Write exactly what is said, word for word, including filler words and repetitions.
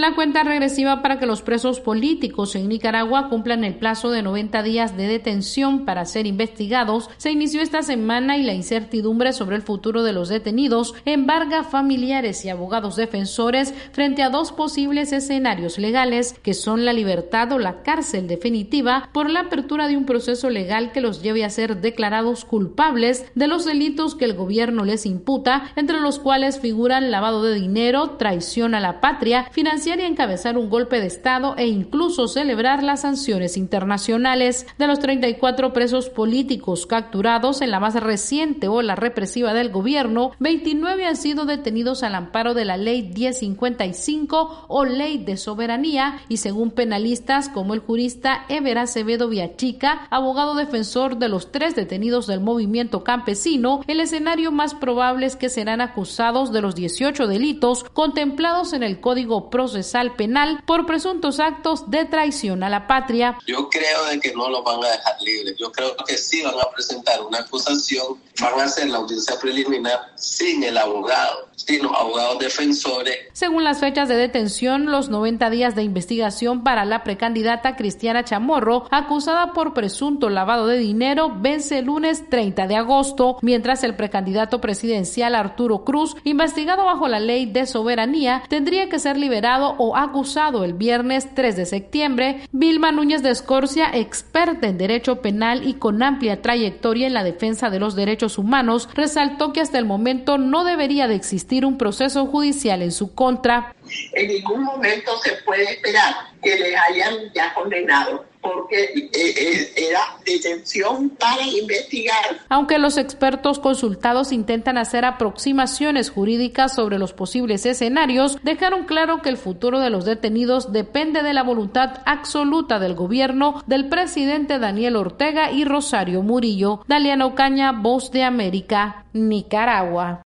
La cuenta regresiva para que los presos políticos en Nicaragua cumplan el plazo de noventa días de detención para ser investigados se inició esta semana y la incertidumbre sobre el futuro de los detenidos embarga familiares y abogados defensores frente a dos posibles escenarios legales que son la libertad o la cárcel definitiva por la apertura de un proceso legal que los lleve a ser declarados culpables de los delitos que el gobierno les imputa, entre los cuales figuran lavado de dinero, traición a la patria, financiación y encabezar un golpe de Estado e incluso celebrar las sanciones internacionales. De los treinta y cuatro presos políticos capturados en la más reciente ola represiva del gobierno, veintinueve han sido detenidos al amparo de la Ley diez cincuenta y cinco o Ley de Soberanía y según penalistas como el jurista Ever Acevedo Villachica, abogado defensor de los tres detenidos del movimiento campesino, el escenario más probable es que serán acusados de los dieciocho delitos contemplados en el Código Procesal Penal por presuntos actos de traición a la patria. Yo creo de que no los van a dejar libres. Yo creo que sí van a presentar una acusación, van a hacer la audiencia preliminar sin el abogado, sin los abogados defensores. Según las fechas de detención, los noventa días de investigación para la precandidata Cristiana Chamorro, acusada por presunto lavado de dinero, vence el lunes treinta de agosto, mientras el precandidato presidencial Arturo Cruz, investigado bajo la Ley de Soberanía, tendría que ser liberado o acusado el viernes tres de septiembre. Vilma Núñez de Escorcia, experta en derecho penal y con amplia trayectoria en la defensa de los derechos humanos, resaltó que hasta el momento no debería de existir un proceso judicial en su contra. En ningún momento se puede esperar que les hayan ya condenado, porque era detención para investigar. Aunque los expertos consultados intentan hacer aproximaciones jurídicas sobre los posibles escenarios, dejaron claro que el futuro de los detenidos depende de la voluntad absoluta del gobierno del presidente Daniel Ortega y Rosario Murillo. Daliana Ocaña, Voz de América, Nicaragua.